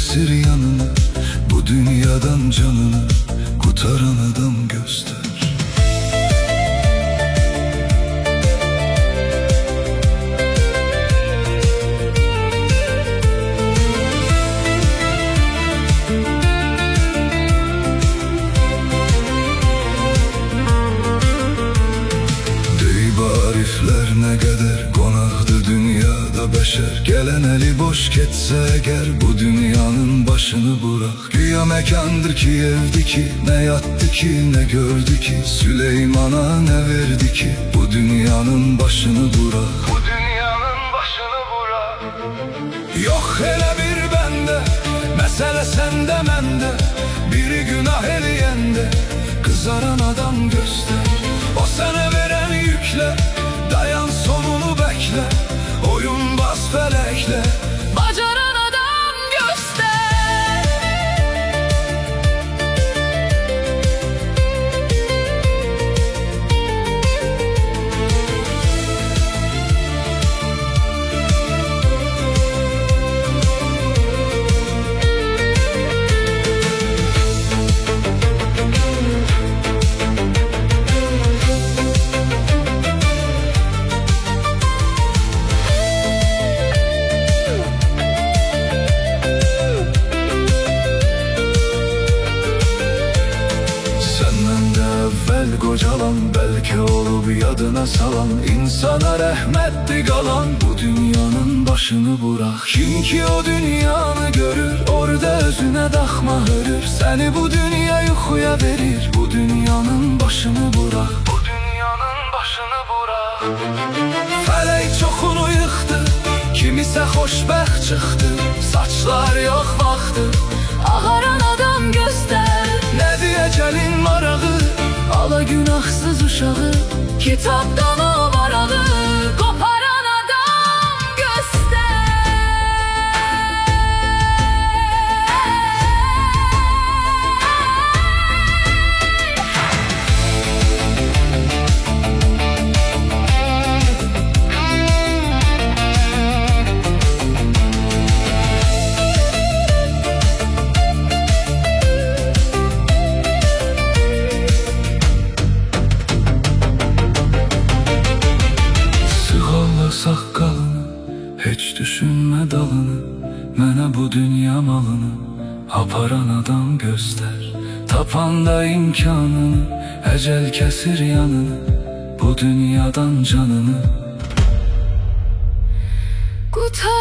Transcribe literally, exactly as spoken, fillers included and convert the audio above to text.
kesir yanını, bu dünyadan canını kurtaran adam göster. Arifler ne kadar konaqdı dünyada beşer, gelen eli boş ketse eğer bu dünyanın başını bırak. Güya mekandır ki evdi ki, ne yattı ki ne gördü ki, Süleyman'a ne verdi ki bu dünyanın başını bırak. Bu dünyanın başını bırak. Yok hele bir bende, mesele sende mende, biri günah eleyende kızaran adam göster. O sana veren yükle, dayan sonunu bekle, oyun bas felekle, bacaran adam göster. Kocalan belki olup yadına salan, insana rahmetli kalan bu dünyanın başını bırak. Kim ki o dünyanı görür, orada özüne daxma hörür, seni bu dünya yuxuya verir, bu dünyanın başını bırak. Bu dünyanın başını bırak. Felek çoxunu yıxdı, kimisə xoşbəxt çıxdı, saçlar yok vaxtı, ağaran adam göster. Ne diyeceğin marağı, ala günahsız uşağı, kitaptan o varağı koparan adam göster. Saqqalını, heç düşünmə dalını, mənə bu dünya malını aparan adam göster. Tapanda imkanını, ecel kesir yanını, bu dünyadan canını kurtar.